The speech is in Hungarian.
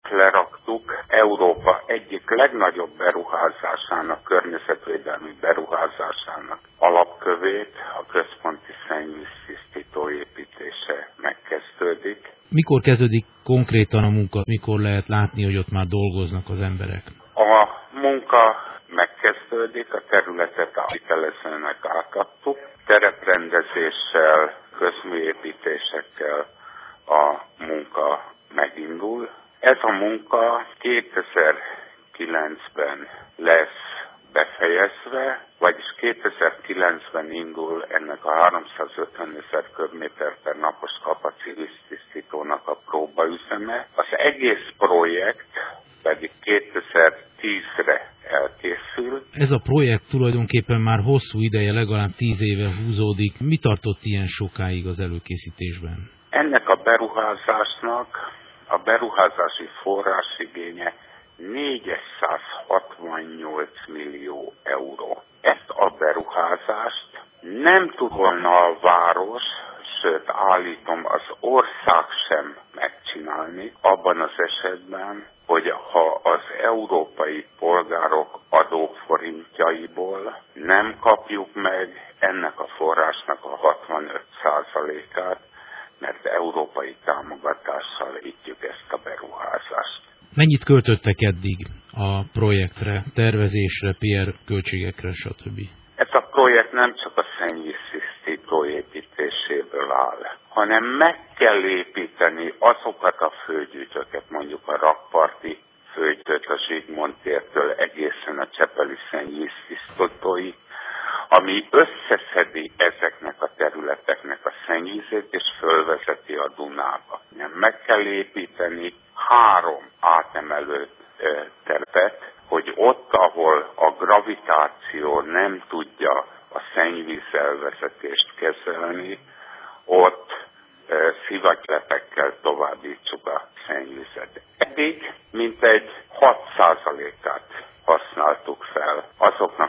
leraktuk Európa egyik legnagyobb beruházásának, környezetvédelmi beruházásának alapkövét, a központi szennyvíztisztító építése megkezdődik. Mikor kezdődik konkrétan a munka? Mikor lehet látni, hogy ott már dolgoznak az emberek? A munka megkezdődik, a területet hitelezőnek átadtuk, tereprendezéssel, közműépítésekkel a munka megindul. Ez a munka 2009-ben lesz befejezve, vagyis 2009-ben indul ennek a 350 000 köbméter per napos kapacitástisztítónak a próbaüzeme. Az egész projekt pedig 2010-re elkészül. Ez a projekt tulajdonképpen már hosszú ideje, legalább 10 éve húzódik. Mi tartott ilyen sokáig az előkészítésben? Ennek a beruházásnak a beruházási forrásigénye 468 millió euró. Ezt a beruházást nem tud volna a város, sőt állítom az ország sem megcsinálni abban az esetben, hogy ha az európai polgárok adóforintjaiból nem kapjuk meg ennek a forrásnak a 65%-át, mert európai támogatással vigyük ezt a beruházást. Mennyit költöttek eddig a projektre, tervezésre, PR költségekre, stb.? Ez a projekt nem csak a szennyvíztisztító építéséből áll, hanem meg kell építeni azokat a főgyűjtőket, mondjuk a rakparti főgyűjtőt a Zsigmond tértől egészen a csepeli szennyvíztisztítóig, ami összeszedi ezeknek a területeknek a szennyvízét és fölvezeti a Dunába. Meg kell építeni 3 átemelő terepet, hogy ott, ahol a gravitáció nem tudja a szennyvíz elvezetést kezelni, ott szivagylepekkel továbbítsuk a szennyvizet. Eddig mintegy 6%-át használtuk fel azoknak